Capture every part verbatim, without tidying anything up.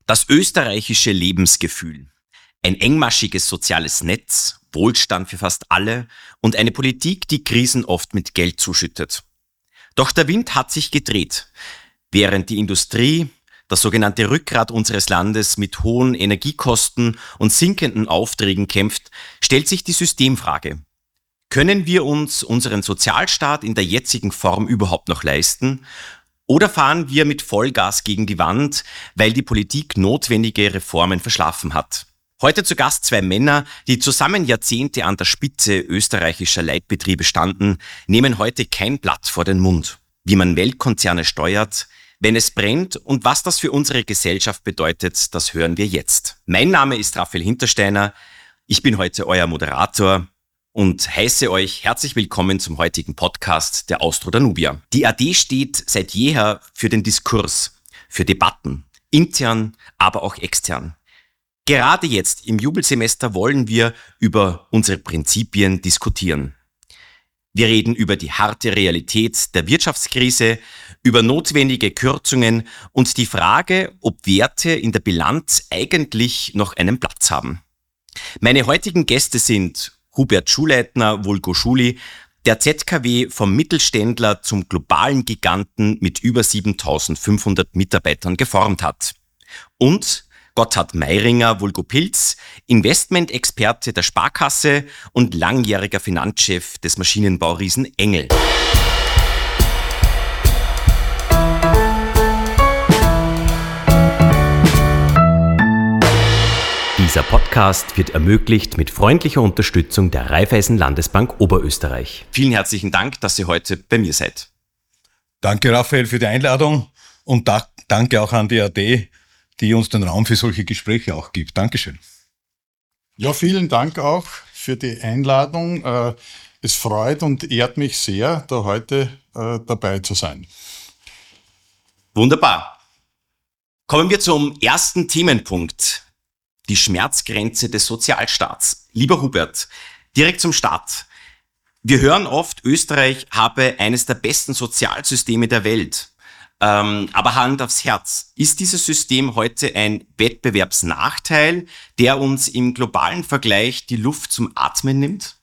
Das österreichische Lebensgefühl. Ein engmaschiges soziales Netz, Wohlstand für fast alle und eine Politik, die Krisen oft mit Geld zuschüttet. Doch der Wind hat sich gedreht. Während die Industrie, das sogenannte Rückgrat unseres Landes, mit hohen Energiekosten und sinkenden Aufträgen kämpft, stellt sich die Systemfrage. Können wir uns unseren Sozialstaat in der jetzigen Form überhaupt noch leisten? Oder fahren wir mit Vollgas gegen die Wand, weil die Politik notwendige Reformen verschlafen hat? Heute zu Gast zwei Männer, die zusammen Jahrzehnte an der Spitze österreichischer Leitbetriebe standen, nehmen heute kein Blatt vor den Mund. Wie man Weltkonzerne steuert, wenn es brennt und was das für unsere Gesellschaft bedeutet, das hören wir jetzt. Mein Name ist Raphael Hintersteiner, ich bin heute euer Moderator und heiße euch herzlich willkommen zum heutigen Podcast der Austro Danubia. Die A D steht seit jeher für den Diskurs, für Debatten, intern, aber auch extern. Gerade jetzt im Jubelsemester wollen wir über unsere Prinzipien diskutieren. Wir reden über die harte Realität der Wirtschaftskrise, über notwendige Kürzungen und die Frage, ob Werte in der Bilanz eigentlich noch einen Platz haben. Meine heutigen Gäste sind Hubert Schuleitner, vulgo Schuli, der Z K W vom Mittelständler zum globalen Giganten mit über siebentausendfünfhundert Mitarbeitern geformt hat. Und Gotthard Meiringer, vulgo Pilz, Investmentexperte der Sparkasse und langjähriger Finanzchef des Maschinenbauriesen Engel. Dieser Podcast wird ermöglicht mit freundlicher Unterstützung der Raiffeisen Landesbank Oberösterreich. Vielen herzlichen Dank, dass ihr heute bei mir seid. Danke, Raphael, für die Einladung und da, danke auch an die A D, die uns den Raum für solche Gespräche auch gibt. Dankeschön. Ja, vielen Dank auch für die Einladung. Es freut und ehrt mich sehr, da heute dabei zu sein. Wunderbar. Kommen wir zum ersten Themenpunkt. Die Schmerzgrenze des Sozialstaats. Lieber Hubert, direkt zum Start. Wir hören oft, Österreich habe eines der besten Sozialsysteme der Welt. Ähm, aber Hand aufs Herz, ist dieses System heute ein Wettbewerbsnachteil, der uns im globalen Vergleich die Luft zum Atmen nimmt?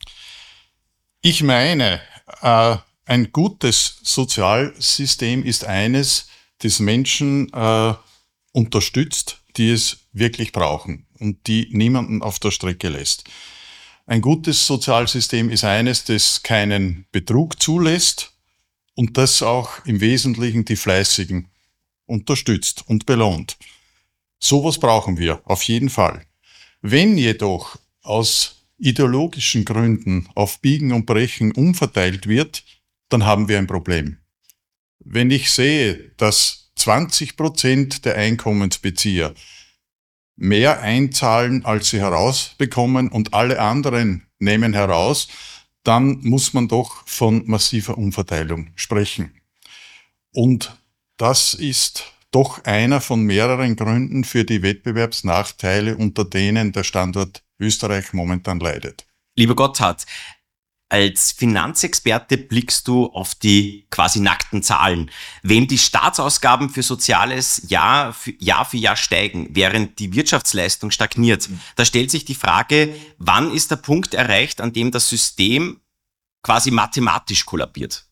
Ich meine, äh, ein gutes Sozialsystem ist eines, das Menschen äh, unterstützt, die es wirklich brauchen und die niemanden auf der Strecke lässt. Ein gutes Sozialsystem ist eines, das keinen Betrug zulässt und das auch im Wesentlichen die Fleißigen unterstützt und belohnt. Sowas brauchen wir auf jeden Fall. Wenn jedoch aus ideologischen Gründen auf Biegen und Brechen umverteilt wird, dann haben wir ein Problem. Wenn ich sehe, dass zwanzig Prozent der Einkommensbezieher mehr einzahlen, als sie herausbekommen und alle anderen nehmen heraus, dann muss man doch von massiver Umverteilung sprechen. Und das ist doch einer von mehreren Gründen für die Wettbewerbsnachteile, unter denen der Standort Österreich momentan leidet. Lieber Gotthard, als Finanzexperte blickst du auf die quasi nackten Zahlen. Wenn die Staatsausgaben für Soziales Jahr für Jahr, für Jahr steigen, während die Wirtschaftsleistung stagniert, da stellt sich die Frage, wann ist der Punkt erreicht, an dem das System quasi mathematisch kollabiert?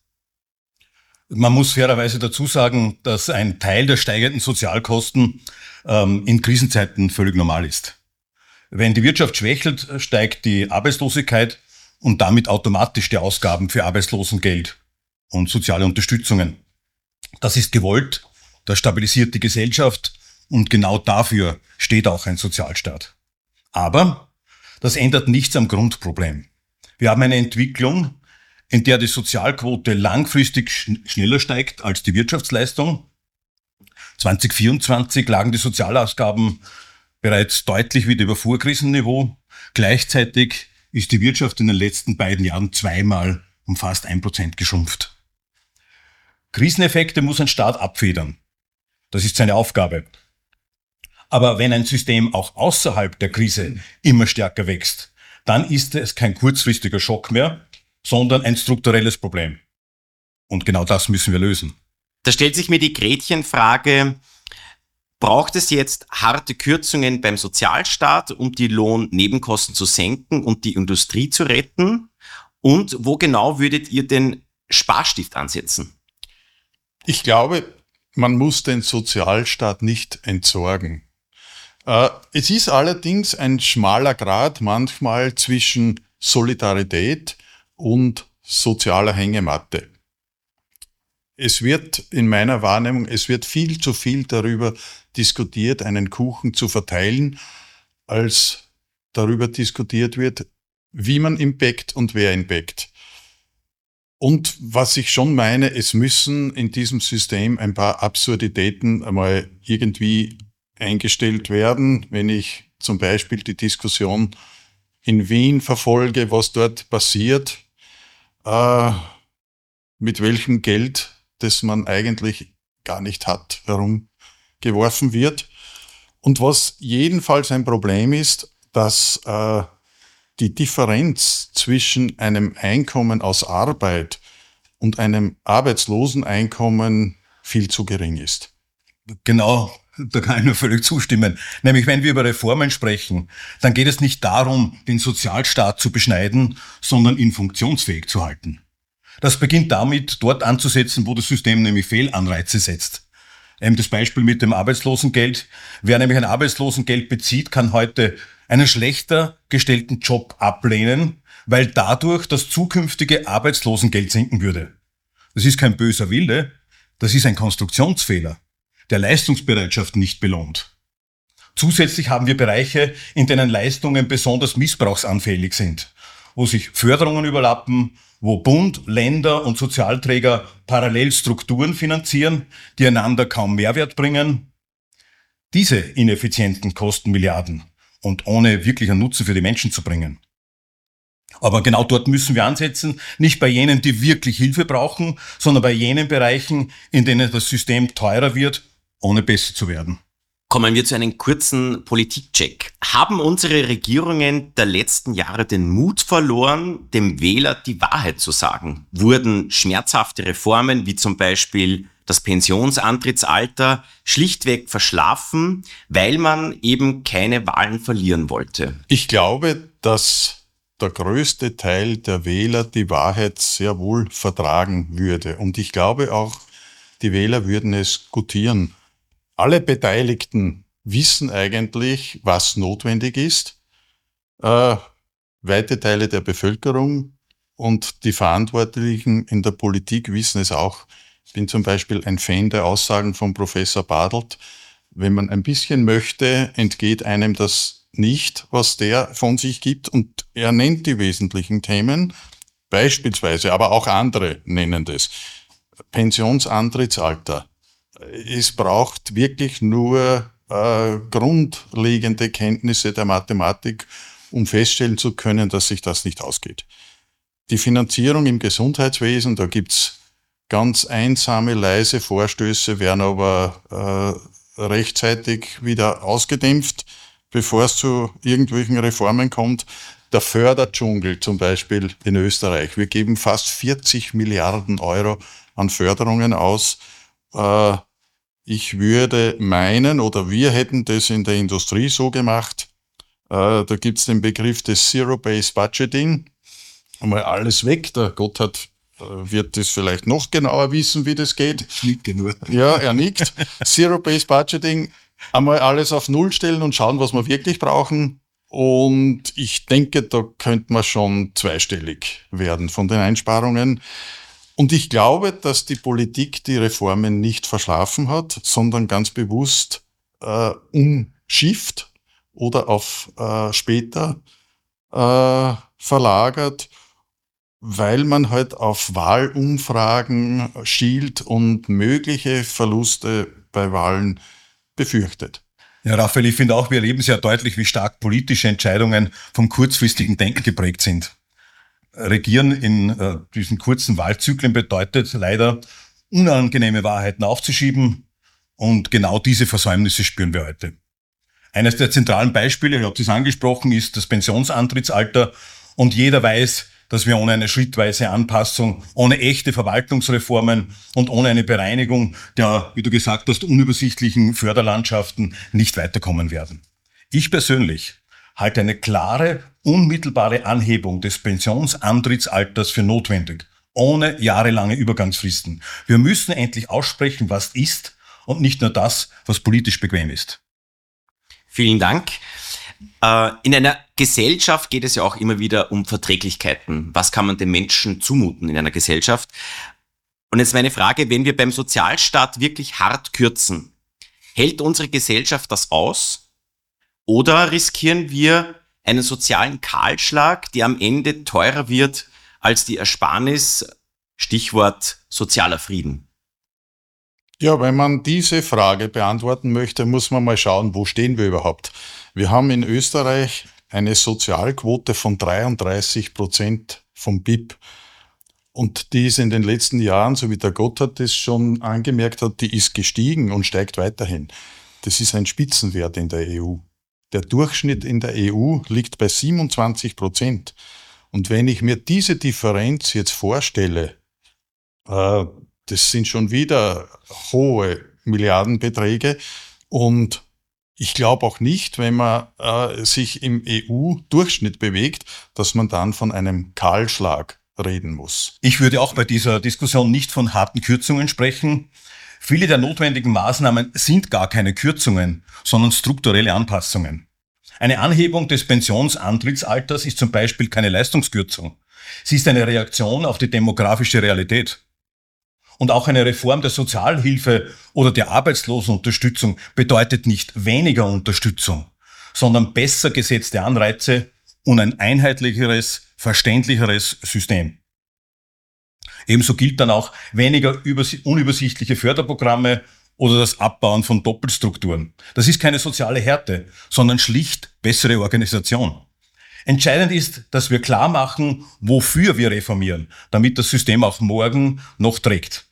Man muss fairerweise dazu sagen, dass ein Teil der steigenden Sozialkosten ähm, in Krisenzeiten völlig normal ist. Wenn die Wirtschaft schwächelt, steigt die Arbeitslosigkeit und damit automatisch die Ausgaben für Arbeitslosengeld und soziale Unterstützungen. Das ist gewollt, das stabilisiert die Gesellschaft und genau dafür steht auch ein Sozialstaat. Aber das ändert nichts am Grundproblem. Wir haben eine Entwicklung, in der die Sozialquote langfristig schn- schneller steigt als die Wirtschaftsleistung. zwanzig vierundzwanzig lagen die Sozialausgaben bereits deutlich wieder über Vorkrisenniveau. Gleichzeitig ist die Wirtschaft in den letzten beiden Jahren zweimal um fast ein Prozent geschrumpft. Kriseneffekte muss ein Staat abfedern. Das ist seine Aufgabe. Aber wenn ein System auch außerhalb der Krise immer stärker wächst, dann ist es kein kurzfristiger Schock mehr, sondern ein strukturelles Problem. Und genau das müssen wir lösen. Da stellt sich mir die Gretchenfrage, Braucht es jetzt harte Kürzungen beim Sozialstaat, um die Lohnnebenkosten zu senken und die Industrie zu retten? Und wo genau würdet ihr den Sparstift ansetzen? Ich glaube, man muss den Sozialstaat nicht entsorgen. Äh, es ist allerdings ein schmaler Grat manchmal zwischen Solidarität und sozialer Hängematte. Es wird in meiner Wahrnehmung, es wird viel zu viel darüber diskutiert, einen Kuchen zu verteilen, als darüber diskutiert wird, wie man ihn bäckt und wer ihn bäckt. Und was ich schon meine, es müssen in diesem System ein paar Absurditäten einmal irgendwie eingestellt werden. Wenn ich zum Beispiel die Diskussion in Wien verfolge, was dort passiert, äh, mit welchem Geld, das man eigentlich gar nicht hat, herumgeworfen wird. Und was jedenfalls ein Problem ist, dass äh, die Differenz zwischen einem Einkommen aus Arbeit und einem Arbeitsloseneinkommen viel zu gering ist. Genau, da kann ich nur völlig zustimmen. Nämlich, wenn wir über Reformen sprechen, dann geht es nicht darum, den Sozialstaat zu beschneiden, sondern ihn funktionsfähig zu halten. Das beginnt damit, dort anzusetzen, wo das System nämlich Fehlanreize setzt. Eben das Beispiel mit dem Arbeitslosengeld. Wer nämlich ein Arbeitslosengeld bezieht, kann heute einen schlechter gestellten Job ablehnen, weil dadurch das zukünftige Arbeitslosengeld sinken würde. Das ist kein böser Wille, das ist ein Konstruktionsfehler, der Leistungsbereitschaft nicht belohnt. Zusätzlich haben wir Bereiche, in denen Leistungen besonders missbrauchsanfällig sind, wo sich Förderungen überlappen, wo Bund, Länder und Sozialträger parallel Strukturen finanzieren, die einander kaum Mehrwert bringen. Diese Ineffizienten kosten Milliarden und ohne wirklichen Nutzen für die Menschen zu bringen. Aber genau dort müssen wir ansetzen, nicht bei jenen, die wirklich Hilfe brauchen, sondern bei jenen Bereichen, in denen das System teurer wird, ohne besser zu werden. Kommen wir zu einem kurzen Politikcheck. Haben unsere Regierungen der letzten Jahre den Mut verloren, dem Wähler die Wahrheit zu sagen? Wurden schmerzhafte Reformen, wie zum Beispiel das Pensionsantrittsalter, schlichtweg verschlafen, weil man eben keine Wahlen verlieren wollte? Ich glaube, dass der größte Teil der Wähler die Wahrheit sehr wohl vertragen würde. Und ich glaube auch, die Wähler würden es gutieren. Alle Beteiligten wissen eigentlich, was notwendig ist. Äh, weite Teile der Bevölkerung und die Verantwortlichen in der Politik wissen es auch. Ich bin zum Beispiel ein Fan der Aussagen von Professor Bartelt. Wenn man ein bisschen möchte, entgeht einem das nicht, was der von sich gibt. Und er nennt die wesentlichen Themen, beispielsweise, aber auch andere nennen das. Pensionsantrittsalter. Es braucht wirklich nur äh, grundlegende Kenntnisse der Mathematik, um feststellen zu können, dass sich das nicht ausgeht. Die Finanzierung im Gesundheitswesen, da gibt's ganz einsame, leise Vorstöße, werden aber äh, rechtzeitig wieder ausgedämpft, bevor es zu irgendwelchen Reformen kommt. Der Förderdschungel zum Beispiel in Österreich. Wir geben fast vierzig Milliarden Euro an Förderungen aus. Äh, ich würde meinen, oder wir hätten das in der Industrie so gemacht, äh, da gibt's den Begriff des Zero-Based Budgeting. Einmal alles weg, der Gotthard äh, wird das vielleicht noch genauer wissen, wie das geht. Ich nicke nur. Ja, er nickt. Zero-Based Budgeting, einmal alles auf Null stellen und schauen, was wir wirklich brauchen. Und ich denke, da könnte man schon zweistellig werden von den Einsparungen. Und ich glaube, dass die Politik die Reformen nicht verschlafen hat, sondern ganz bewusst äh, umschifft oder auf äh, später äh, verlagert, weil man halt auf Wahlumfragen schielt und mögliche Verluste bei Wahlen befürchtet. Ja, Raphael, ich finde auch, wir erleben sehr deutlich, wie stark politische Entscheidungen vom kurzfristigen Denken geprägt sind. Regieren in äh, diesen kurzen Wahlzyklen bedeutet leider, unangenehme Wahrheiten aufzuschieben, und genau diese Versäumnisse spüren wir heute. Eines der zentralen Beispiele, ich habe das angesprochen, ist das Pensionsantrittsalter, und jeder weiß, dass wir ohne eine schrittweise Anpassung, ohne echte Verwaltungsreformen und ohne eine Bereinigung der, wie du gesagt hast, unübersichtlichen Förderlandschaften nicht weiterkommen werden. Ich persönlich halte eine klare, unmittelbare Anhebung des Pensionsantrittsalters für notwendig, ohne jahrelange Übergangsfristen. Wir müssen endlich aussprechen, was ist und nicht nur das, was politisch bequem ist. Vielen Dank. In einer Gesellschaft geht es ja auch immer wieder um Verträglichkeiten. Was kann man den Menschen zumuten in einer Gesellschaft? Und jetzt meine Frage, wenn wir beim Sozialstaat wirklich hart kürzen, hält unsere Gesellschaft das aus? Oder riskieren wir einen sozialen Kahlschlag, der am Ende teurer wird als die Ersparnis? Stichwort sozialer Frieden. Ja, wenn man diese Frage beantworten möchte, muss man mal schauen, wo stehen wir überhaupt. Wir haben in Österreich eine Sozialquote von dreiunddreißig Prozent vom B I P. Und die ist in den letzten Jahren, so wie der Gotthard das schon angemerkt hat, die ist gestiegen und steigt weiterhin. Das ist ein Spitzenwert in der E U. Der Durchschnitt in der E U liegt bei siebenundzwanzig Prozent. Und wenn ich mir diese Differenz jetzt vorstelle, äh, das sind schon wieder hohe Milliardenbeträge. Und ich glaube auch nicht, wenn man äh, sich im E U-Durchschnitt bewegt, dass man dann von einem Kahlschlag reden muss. Ich würde auch bei dieser Diskussion nicht von harten Kürzungen sprechen. Viele der notwendigen Maßnahmen sind gar keine Kürzungen, sondern strukturelle Anpassungen. Eine Anhebung des Pensionsantrittsalters ist zum Beispiel keine Leistungskürzung. Sie ist eine Reaktion auf die demografische Realität. Und auch eine Reform der Sozialhilfe oder der Arbeitslosenunterstützung bedeutet nicht weniger Unterstützung, sondern besser gesetzte Anreize und ein einheitlicheres, verständlicheres System. Ebenso gilt dann auch weniger unübersichtliche Förderprogramme oder das Abbauen von Doppelstrukturen. Das ist keine soziale Härte, sondern schlicht bessere Organisation. Entscheidend ist, dass wir klar machen, wofür wir reformieren, damit das System auch morgen noch trägt.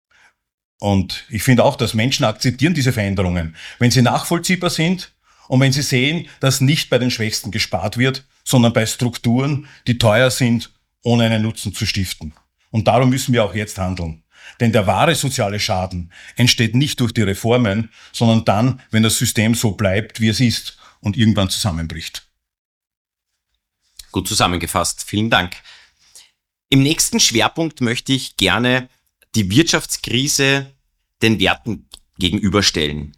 Und ich finde auch, dass Menschen akzeptieren diese Veränderungen, wenn sie nachvollziehbar sind und wenn sie sehen, dass nicht bei den Schwächsten gespart wird, sondern bei Strukturen, die teuer sind, ohne einen Nutzen zu stiften. Und darum müssen wir auch jetzt handeln. Denn der wahre soziale Schaden entsteht nicht durch die Reformen, sondern dann, wenn das System so bleibt, wie es ist und irgendwann zusammenbricht. Gut zusammengefasst. Vielen Dank. Im nächsten Schwerpunkt möchte ich gerne die Wirtschaftskrise den Werten gegenüberstellen.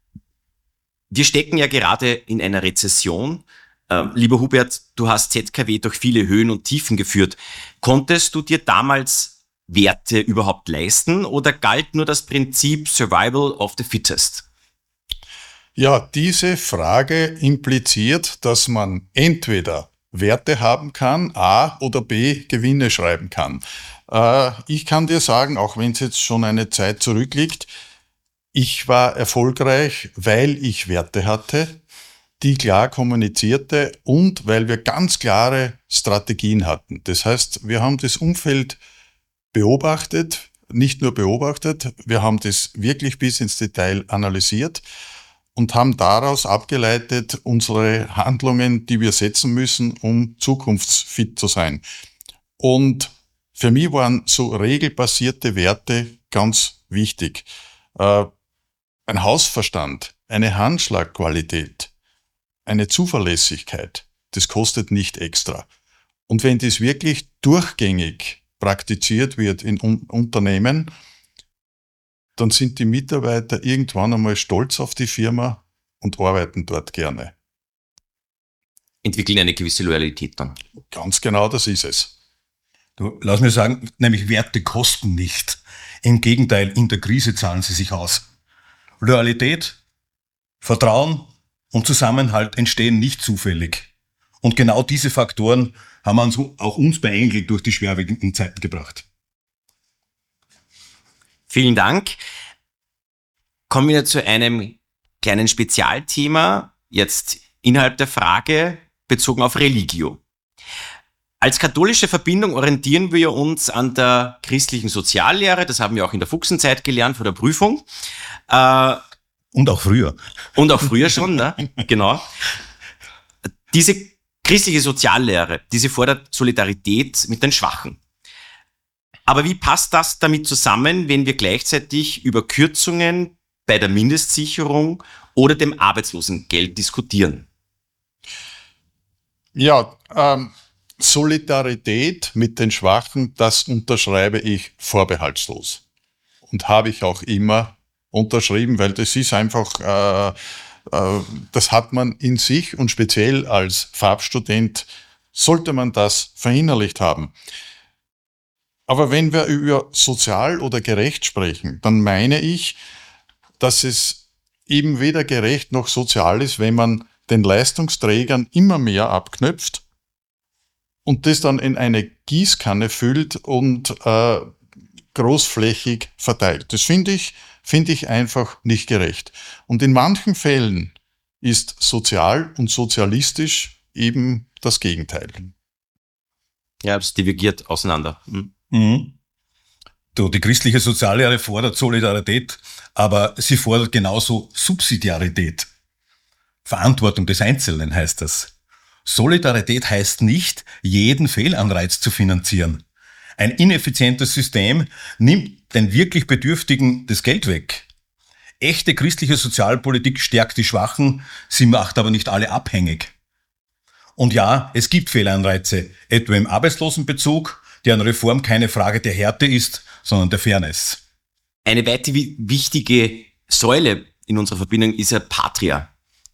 Wir stecken ja gerade in einer Rezession. Äh, lieber Hubert, du hast Z K W durch viele Höhen und Tiefen geführt. Konntest du dir damals Werte überhaupt leisten oder galt nur das Prinzip Survival of the Fittest? Ja, diese Frage impliziert, dass man entweder Werte haben kann, A oder B Gewinne schreiben kann. Äh, ich kann dir sagen, auch wenn es jetzt schon eine Zeit zurückliegt, ich war erfolgreich, weil ich Werte hatte, die klar kommunizierte und weil wir ganz klare Strategien hatten. Das heißt, wir haben das Umfeld beobachtet, nicht nur beobachtet, wir haben das wirklich bis ins Detail analysiert und haben daraus abgeleitet unsere Handlungen, die wir setzen müssen, um zukunftsfit zu sein. Und für mich waren so regelbasierte Werte ganz wichtig. Äh, ein Hausverstand, eine Handschlagqualität, eine Zuverlässigkeit, das kostet nicht extra. Und wenn das wirklich durchgängig praktiziert wird in Un- Unternehmen, dann sind die Mitarbeiter irgendwann einmal stolz auf die Firma und arbeiten dort gerne. Entwickeln eine gewisse Loyalität dann. Ganz genau, das ist es. Du, lass mir sagen, nämlich Werte kosten nicht. Im Gegenteil, in der Krise zahlen sie sich aus. Loyalität, Vertrauen und Zusammenhalt entstehen nicht zufällig. Und genau diese Faktoren haben uns, auch uns bei Engel durch die schwerwiegenden Zeiten gebracht. Vielen Dank. Kommen wir zu einem kleinen Spezialthema, jetzt innerhalb der Frage bezogen auf Religio. Als katholische Verbindung orientieren wir uns an der christlichen Soziallehre, das haben wir auch in der Fuchsenzeit gelernt vor der Prüfung. Äh, und auch früher. Und auch früher schon, ne? Genau. Diese Christliche Soziallehre, diese fordert Solidarität mit den Schwachen. Aber wie passt das damit zusammen, wenn wir gleichzeitig über Kürzungen bei der Mindestsicherung oder dem Arbeitslosengeld diskutieren? Ja, ähm, Solidarität mit den Schwachen, das unterschreibe ich vorbehaltslos. Und habe ich auch immer unterschrieben, weil das ist einfach, äh, äh, das hat man in sich und speziell als Farbstudent sollte man das verinnerlicht haben. Aber wenn wir über sozial oder gerecht sprechen, dann meine ich, dass es eben weder gerecht noch sozial ist, wenn man den Leistungsträgern immer mehr abknöpft und das dann in eine Gießkanne füllt und äh, großflächig verteilt. Das finde ich, finde ich einfach nicht gerecht. Und in manchen Fällen ist sozial und sozialistisch eben das Gegenteil. Ja, es divergiert auseinander. Hm. Mhm. Du, die christliche Soziallehre fordert Solidarität, aber sie fordert genauso Subsidiarität. Verantwortung des Einzelnen heißt das. Solidarität heißt nicht, jeden Fehlanreiz zu finanzieren. Ein ineffizientes System nimmt den wirklich Bedürftigen das Geld weg. Echte christliche Sozialpolitik stärkt die Schwachen, sie macht aber nicht alle abhängig. Und ja, es gibt Fehlanreize, etwa im Arbeitslosenbezug, deren Reform keine Frage der Härte ist, sondern der Fairness. Eine weitere wichtige Säule in unserer Verbindung ist ja Patria.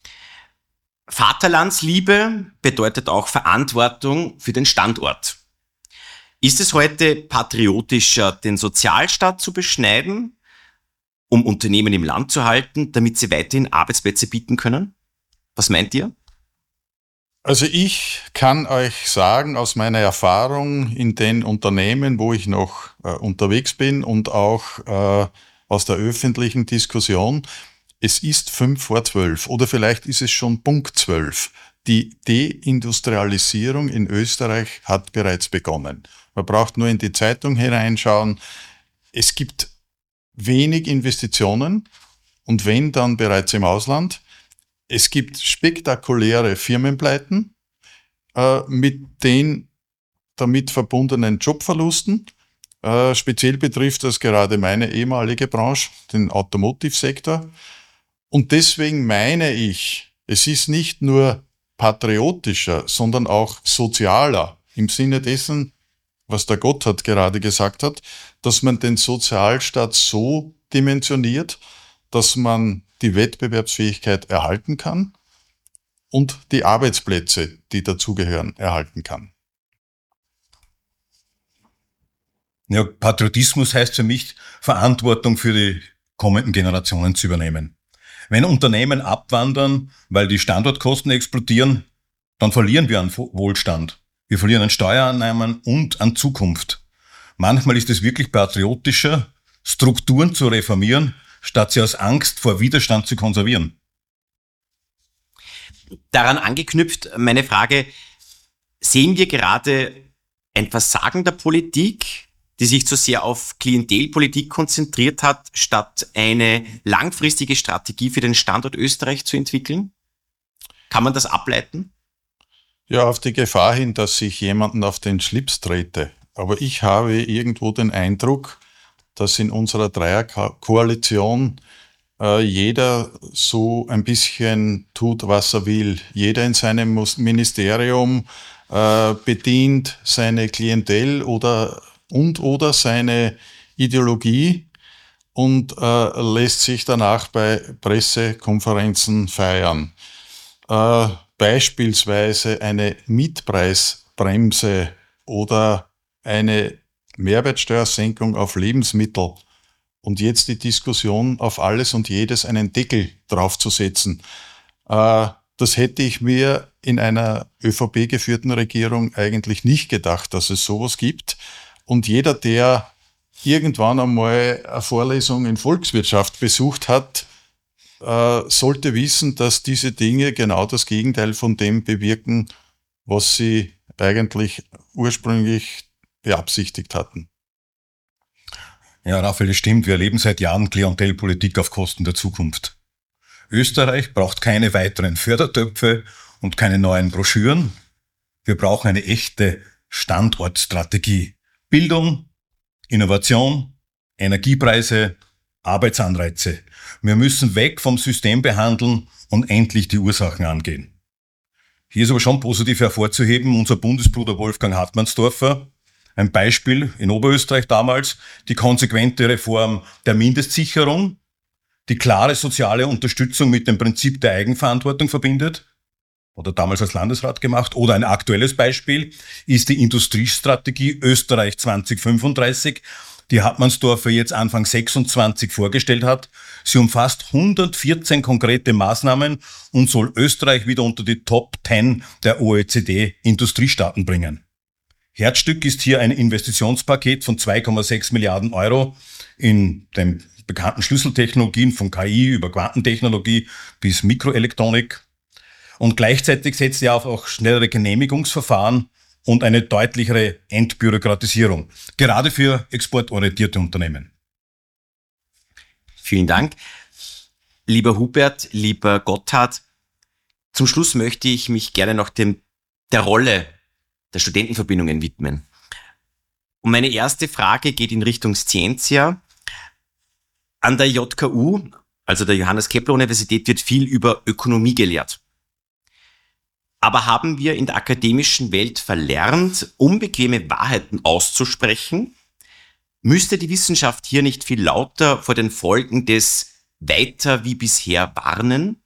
Vaterlandsliebe bedeutet auch Verantwortung für den Standort. Ist es heute patriotischer, den Sozialstaat zu beschneiden, um Unternehmen im Land zu halten, damit sie weiterhin Arbeitsplätze bieten können? Was meint ihr? Also ich kann euch sagen, aus meiner Erfahrung in den Unternehmen, wo ich noch äh, unterwegs bin und auch äh, aus der öffentlichen Diskussion, es ist fünf vor zwölf oder vielleicht ist es schon Punkt zwölf. Die Deindustrialisierung in Österreich hat bereits begonnen. Man braucht nur in die Zeitung hineinschauen. Es gibt wenig Investitionen und wenn, dann bereits im Ausland. Es gibt spektakuläre Firmenpleiten äh, mit den damit verbundenen Jobverlusten. Äh, speziell betrifft das gerade meine ehemalige Branche, den Automotive-Sektor. Und deswegen meine ich, es ist nicht nur patriotischer, sondern auch sozialer im Sinne dessen, was der Gotthard gerade gesagt hat, dass man den Sozialstaat so dimensioniert, dass man die Wettbewerbsfähigkeit erhalten kann und die Arbeitsplätze, die dazugehören, erhalten kann. Ja, Patriotismus heißt für mich, Verantwortung für die kommenden Generationen zu übernehmen. Wenn Unternehmen abwandern, weil die Standortkosten explodieren, dann verlieren wir an Wohlstand. Wir verlieren an Steuereinnahmen und an Zukunft. Manchmal ist es wirklich patriotischer, Strukturen zu reformieren, statt sie aus Angst vor Widerstand zu konservieren. Daran angeknüpft meine Frage, sehen wir gerade ein Versagen der Politik, die sich zu sehr auf Klientelpolitik konzentriert hat, statt eine langfristige Strategie für den Standort Österreich zu entwickeln? Kann man das ableiten? Ja, auf die Gefahr hin, dass ich jemanden auf den Schlips trete. Aber ich habe irgendwo den Eindruck, dass in unserer Dreierkoalition äh, jeder so ein bisschen tut, was er will. Jeder in seinem Ministerium äh, bedient seine Klientel oder und oder seine Ideologie und äh, lässt sich danach bei Pressekonferenzen feiern. Äh, beispielsweise eine Mietpreisbremse oder eine Mehrwertsteuersenkung auf Lebensmittel und jetzt die Diskussion, auf alles und jedes einen Deckel draufzusetzen. Äh, das hätte ich mir in einer ÖVP-geführten Regierung eigentlich nicht gedacht, dass es sowas gibt. Und jeder, der irgendwann einmal eine Vorlesung in Volkswirtschaft besucht hat, äh, sollte wissen, dass diese Dinge genau das Gegenteil von dem bewirken, was sie eigentlich ursprünglich beabsichtigt hatten. Ja, Raphael, es stimmt. Wir erleben seit Jahren Klientelpolitik auf Kosten der Zukunft. Österreich braucht keine weiteren Fördertöpfe und keine neuen Broschüren. Wir brauchen eine echte Standortstrategie. Bildung, Innovation, Energiepreise, Arbeitsanreize. Wir müssen weg vom System behandeln und endlich die Ursachen angehen. Hier ist aber schon positiv hervorzuheben, unser Bundesbruder Wolfgang Hartmannsdorfer, ein Beispiel in Oberösterreich damals, die konsequente Reform der Mindestsicherung, die klare soziale Unterstützung mit dem Prinzip der Eigenverantwortung verbindet, oder damals als Landesrat gemacht, oder ein aktuelles Beispiel ist die Industriestrategie Österreich zwanzig fünfunddreißig, die Hartmannsdorfer jetzt Anfang sechsundzwanzig vorgestellt hat. Sie umfasst hundertvierzehn konkrete Maßnahmen und soll Österreich wieder unter die Top zehn der O E C D-Industriestaaten bringen. Herzstück ist hier ein Investitionspaket von zwei Komma sechs Milliarden Euro in den bekannten Schlüsseltechnologien von K I über Quantentechnologie bis Mikroelektronik. Und gleichzeitig setzt er auf auch schnellere Genehmigungsverfahren und eine deutlichere Entbürokratisierung, gerade für exportorientierte Unternehmen. Vielen Dank. Lieber Hubert, lieber Gotthard, zum Schluss möchte ich mich gerne noch dem, der Rolle der Studentenverbindungen widmen. Und meine erste Frage geht in Richtung Scientia. An der J K U, also der Johannes Kepler Universität, wird viel über Ökonomie gelehrt. Aber haben wir in der akademischen Welt verlernt, unbequeme Wahrheiten auszusprechen? Müsste die Wissenschaft hier nicht viel lauter vor den Folgen des Weiter wie bisher warnen?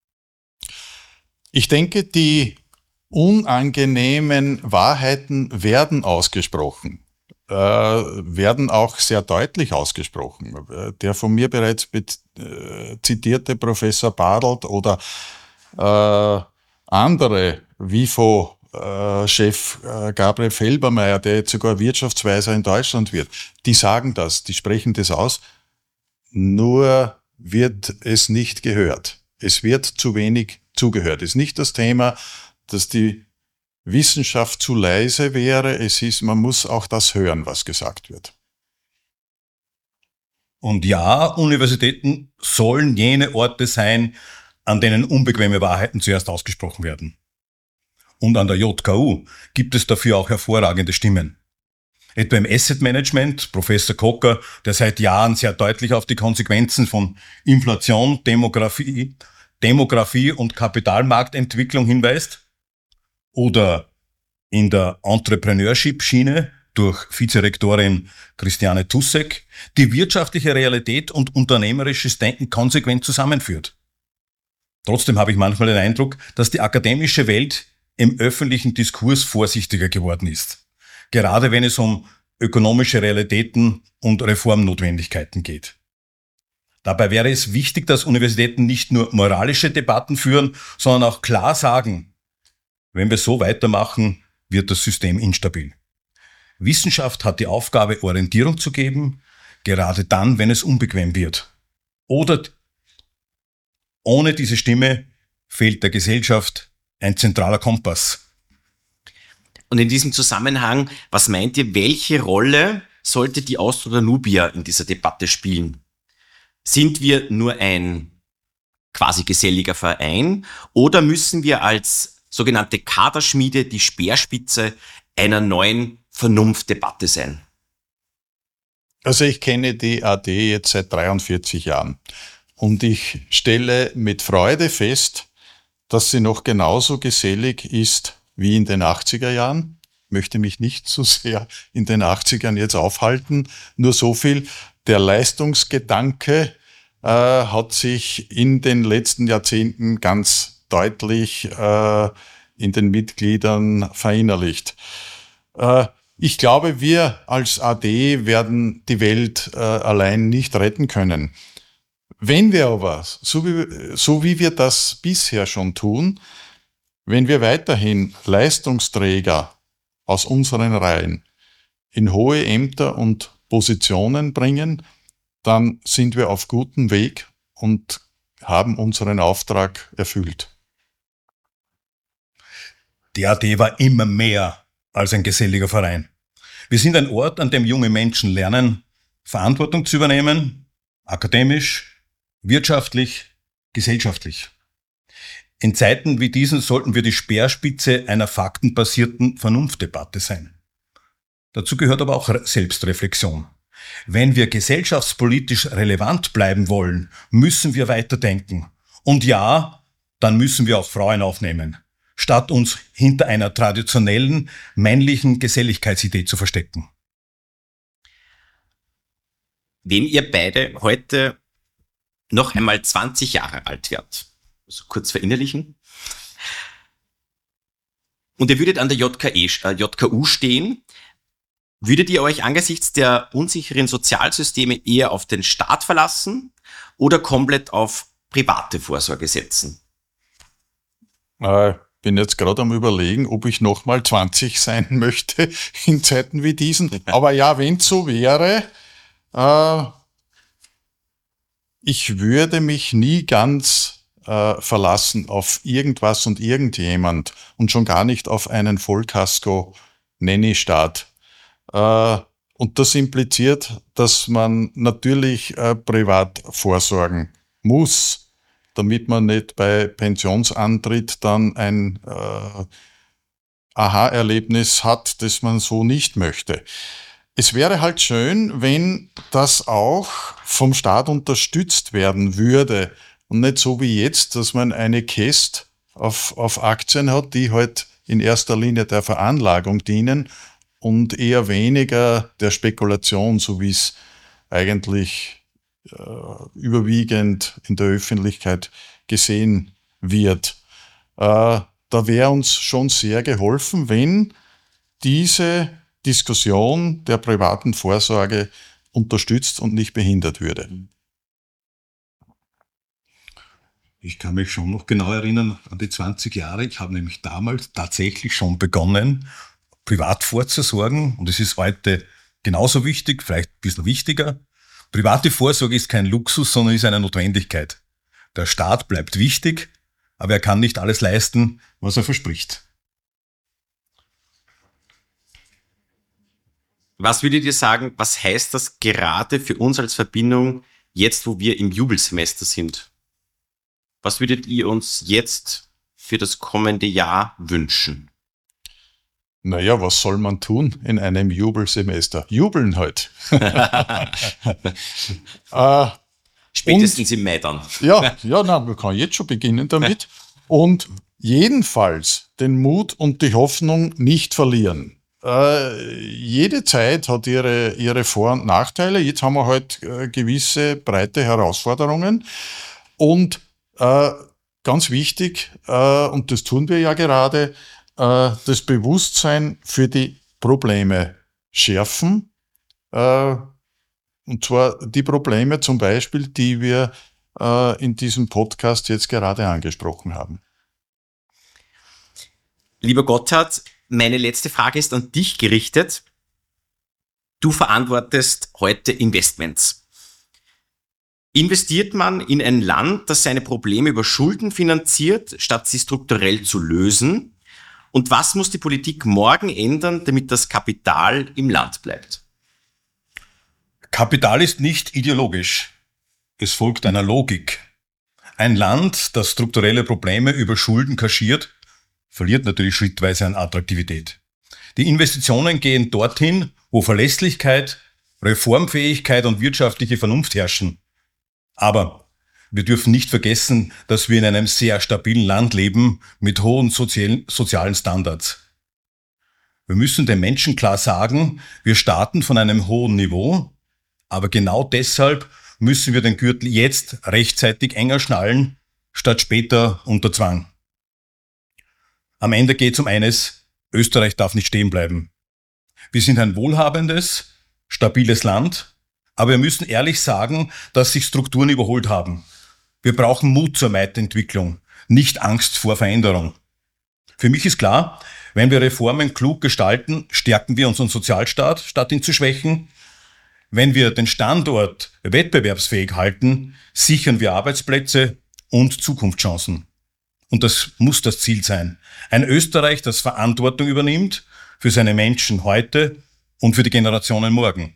Ich denke, die unangenehmen Wahrheiten werden ausgesprochen, äh, werden auch sehr deutlich ausgesprochen. Der von mir bereits bet- äh, zitierte Professor Bartelt oder äh, andere, W I F O-Chef äh, Gabriel Felbermeier, der jetzt sogar Wirtschaftsweiser in Deutschland wird, die sagen das, die sprechen das aus, nur wird es nicht gehört. Es wird zu wenig zugehört. Es ist nicht das Thema, dass die Wissenschaft zu leise wäre. Es ist, man muss auch das hören, was gesagt wird. Und ja, Universitäten sollen jene Orte sein, an denen unbequeme Wahrheiten zuerst ausgesprochen werden. Und an der J K U gibt es dafür auch hervorragende Stimmen. Etwa im Asset Management, Professor Kocker, der seit Jahren sehr deutlich auf die Konsequenzen von Inflation, Demografie, Demografie und Kapitalmarktentwicklung hinweist. Oder in der Entrepreneurship-Schiene durch Vizerektorin Christiane Tussek die wirtschaftliche Realität und unternehmerisches Denken konsequent zusammenführt. Trotzdem habe ich manchmal den Eindruck, dass die akademische Welt im öffentlichen Diskurs vorsichtiger geworden ist. Gerade wenn es um ökonomische Realitäten und Reformnotwendigkeiten geht. Dabei wäre es wichtig, dass Universitäten nicht nur moralische Debatten führen, sondern auch klar sagen, wenn wir so weitermachen, wird das System instabil. Wissenschaft hat die Aufgabe, Orientierung zu geben, gerade dann, wenn es unbequem wird. Oder ohne diese Stimme fehlt der Gesellschaft ein zentraler Kompass. Und in diesem Zusammenhang, was meint ihr, welche Rolle sollte die Austro Danubia in dieser Debatte spielen? Sind wir nur ein quasi geselliger Verein oder müssen wir als sogenannte Kaderschmiede die Speerspitze einer neuen Vernunftdebatte sein? Also ich kenne die A D jetzt seit dreiundvierzig Jahren und ich stelle mit Freude fest, dass sie noch genauso gesellig ist wie in den achtziger Jahren. Ich möchte mich nicht so sehr in den achtzigern jetzt aufhalten, nur so viel. Der Leistungsgedanke äh, hat sich in den letzten Jahrzehnten ganz deutlich äh, in den Mitgliedern verinnerlicht. Äh, ich glaube, wir als A D werden die Welt äh, allein nicht retten können. Wenn wir aber, so wie, so wie wir das bisher schon tun, wenn wir weiterhin Leistungsträger aus unseren Reihen in hohe Ämter und Positionen bringen, dann sind wir auf gutem Weg und haben unseren Auftrag erfüllt. Die A D war immer mehr als ein geselliger Verein. Wir sind ein Ort, an dem junge Menschen lernen, Verantwortung zu übernehmen, akademisch, wirtschaftlich, gesellschaftlich. In Zeiten wie diesen sollten wir die Speerspitze einer faktenbasierten Vernunftdebatte sein. Dazu gehört aber auch Selbstreflexion. Wenn wir gesellschaftspolitisch relevant bleiben wollen, müssen wir weiterdenken. Und ja, dann müssen wir auch Frauen aufnehmen, statt uns hinter einer traditionellen männlichen Geselligkeitsidee zu verstecken. Wenn ihr beide heute noch einmal zwanzig Jahre alt werdet, also kurz verinnerlichen, und ihr würdet an der J K E, äh, J K U stehen, würdet ihr euch angesichts der unsicheren Sozialsysteme eher auf den Staat verlassen oder komplett auf private Vorsorge setzen? Äh, bin jetzt gerade am Überlegen, ob ich nochmal zwanzig sein möchte in Zeiten wie diesen. Aber ja, wenn es so wäre, äh, ich würde mich nie ganz äh, verlassen auf irgendwas und irgendjemand und schon gar nicht auf einen Vollkasko-Nanny-Staat. Äh, und das impliziert, dass man natürlich äh, privat vorsorgen muss, damit man nicht bei Pensionsantritt dann ein äh, Aha-Erlebnis hat, das man so nicht möchte. Es wäre halt schön, wenn das auch vom Staat unterstützt werden würde und nicht so wie jetzt, dass man eine Käst auf, auf Aktien hat, die halt in erster Linie der Veranlagung dienen und eher weniger der Spekulation, so wie es eigentlich äh, überwiegend in der Öffentlichkeit gesehen wird. Äh, da wäre uns schon sehr geholfen, wenn diese Diskussion der privaten Vorsorge unterstützt und nicht behindert würde. Ich kann mich schon noch genau erinnern an die zwanzig Jahre. Ich habe nämlich damals tatsächlich schon begonnen, privat vorzusorgen. Und es ist heute genauso wichtig, vielleicht ein bisschen wichtiger. Private Vorsorge ist kein Luxus, sondern ist eine Notwendigkeit. Der Staat bleibt wichtig, aber er kann nicht alles leisten, was er verspricht. Was würdet ihr sagen, was heißt das gerade für uns als Verbindung, jetzt wo wir im Jubelsemester sind? Was würdet ihr uns jetzt für das kommende Jahr wünschen? Naja, was soll man tun in einem Jubelsemester? Jubeln halt. äh, Spätestens im Mai dann. Ja, ja, na, man kann jetzt schon beginnen damit. Und jedenfalls den Mut und die Hoffnung nicht verlieren. Äh, jede Zeit hat ihre, ihre Vor- und Nachteile. Jetzt haben wir halt äh, gewisse breite Herausforderungen. Und äh, ganz wichtig, äh, und das tun wir ja gerade, äh, das Bewusstsein für die Probleme schärfen. Äh, und zwar die Probleme zum Beispiel, die wir äh, in diesem Podcast jetzt gerade angesprochen haben. Lieber Gotthard, meine letzte Frage ist an dich gerichtet. Du verantwortest heute Investments. Investiert man in ein Land, das seine Probleme über Schulden finanziert, statt sie strukturell zu lösen? Und was muss die Politik morgen ändern, damit das Kapital im Land bleibt? Kapital ist nicht ideologisch. Es folgt einer Logik. Ein Land, das strukturelle Probleme über Schulden kaschiert, verliert natürlich schrittweise an Attraktivität. Die Investitionen gehen dorthin, wo Verlässlichkeit, Reformfähigkeit und wirtschaftliche Vernunft herrschen. Aber wir dürfen nicht vergessen, dass wir in einem sehr stabilen Land leben mit hohen sozialen, sozialen Standards. Wir müssen den Menschen klar sagen, wir starten von einem hohen Niveau, aber genau deshalb müssen wir den Gürtel jetzt rechtzeitig enger schnallen, statt später unter Zwang. Am Ende geht es um eines: Österreich darf nicht stehen bleiben. Wir sind ein wohlhabendes, stabiles Land, aber wir müssen ehrlich sagen, dass sich Strukturen überholt haben. Wir brauchen Mut zur Weiterentwicklung, nicht Angst vor Veränderung. Für mich ist klar, wenn wir Reformen klug gestalten, stärken wir unseren Sozialstaat, statt ihn zu schwächen. Wenn wir den Standort wettbewerbsfähig halten, sichern wir Arbeitsplätze und Zukunftschancen. Und das muss das Ziel sein. Ein Österreich, das Verantwortung übernimmt für seine Menschen heute und für die Generationen morgen.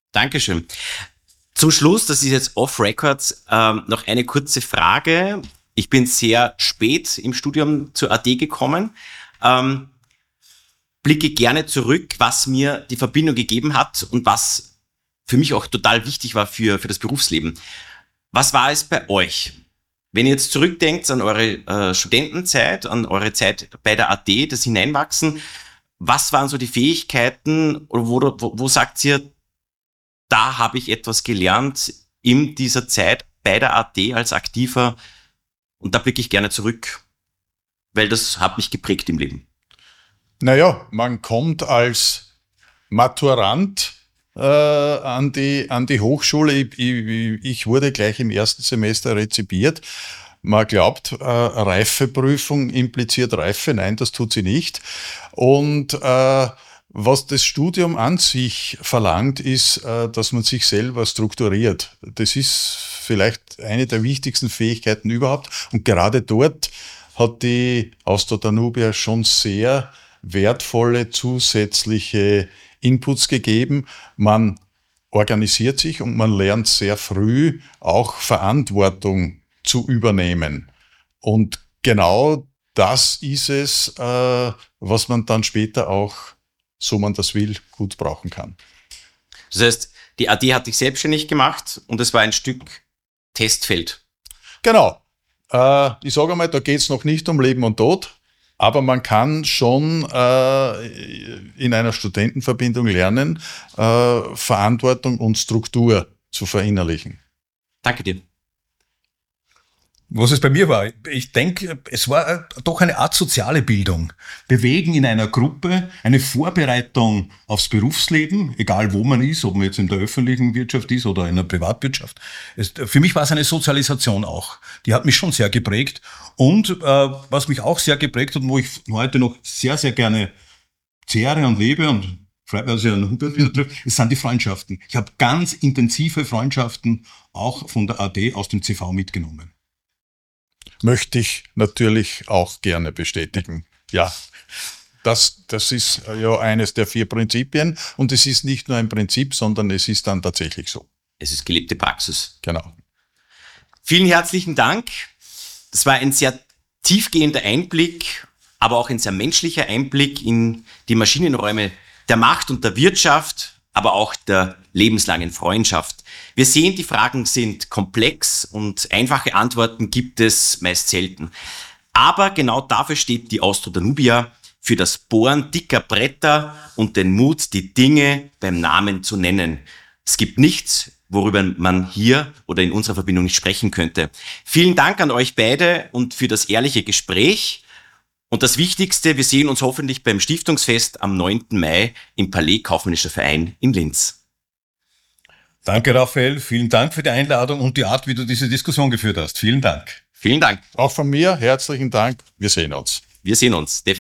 Dankeschön. Zum Schluss, das ist jetzt off-record, ähm, noch eine kurze Frage. Ich bin sehr spät im Studium zur A D gekommen, ähm, blicke gerne zurück, was mir die Verbindung gegeben hat und was für mich auch total wichtig war für, für das Berufsleben. Was war es bei euch? Wenn ihr jetzt zurückdenkt an eure äh, Studentenzeit, an eure Zeit bei der A D, das Hineinwachsen, was waren so die Fähigkeiten, oder wo, wo, wo sagt ihr, da habe ich etwas gelernt in dieser Zeit bei der A D als Aktiver, und da blicke ich gerne zurück, weil das hat mich geprägt im Leben. Naja, man kommt als Maturant äh, an, die, an die Hochschule. Ich, ich, ich wurde gleich im ersten Semester rezipiert. Man glaubt, äh, Reifeprüfung impliziert Reife. Nein, das tut sie nicht. Und äh, was das Studium an sich verlangt, ist, äh, dass man sich selber strukturiert. Das ist vielleicht eine der wichtigsten Fähigkeiten überhaupt. Und gerade dort hat die Austro Danubia schon sehr wertvolle zusätzliche Inputs gegeben. Man organisiert sich und man lernt sehr früh auch Verantwortung zu übernehmen. Und genau das ist es, äh, was man dann später auch, so man das will, gut brauchen kann. Das heißt, die A D hat dich selbstständig gemacht und es war ein Stück Testfeld. Genau. Äh, ich sage einmal, da geht es noch nicht um Leben und Tod. Aber man kann schon äh, in einer Studentenverbindung lernen, äh, Verantwortung und Struktur zu verinnerlichen. Danke dir. Was es bei mir war, ich denke, es war doch eine Art soziale Bildung. Bewegen in einer Gruppe, eine Vorbereitung aufs Berufsleben, egal wo man ist, ob man jetzt in der öffentlichen Wirtschaft ist oder in der Privatwirtschaft. Es, für mich war es eine Sozialisation auch. Die hat mich schon sehr geprägt. Und äh, was mich auch sehr geprägt hat und wo ich heute noch sehr, sehr gerne zehre und lebe und freut mich, dass ich einen Hubert wieder treffe, es sind die Freundschaften. Ich habe ganz intensive Freundschaften auch von der A D aus dem C V mitgenommen. Möchte ich natürlich auch gerne bestätigen. Ja, das, das ist ja eines der vier Prinzipien und es ist nicht nur ein Prinzip, sondern es ist dann tatsächlich so. Es ist gelebte Praxis. Genau. Vielen herzlichen Dank. Das war ein sehr tiefgehender Einblick, aber auch ein sehr menschlicher Einblick in die Maschinenräume der Macht und der Wirtschaft, aber auch der lebenslangen Freundschaft. Wir sehen, die Fragen sind komplex und einfache Antworten gibt es meist selten. Aber genau dafür steht die Austro Danubia, für das Bohren dicker Bretter und den Mut, die Dinge beim Namen zu nennen. Es gibt nichts, worüber man hier oder in unserer Verbindung nicht sprechen könnte. Vielen Dank an euch beide und für das ehrliche Gespräch. Und das Wichtigste, wir sehen uns hoffentlich beim Stiftungsfest am neunten Mai im Palais Kaufmännischer Verein in Linz. Danke, Raphael. Vielen Dank für die Einladung und die Art, wie du diese Diskussion geführt hast. Vielen Dank. Vielen Dank. Auch von mir herzlichen Dank. Wir sehen uns. Wir sehen uns.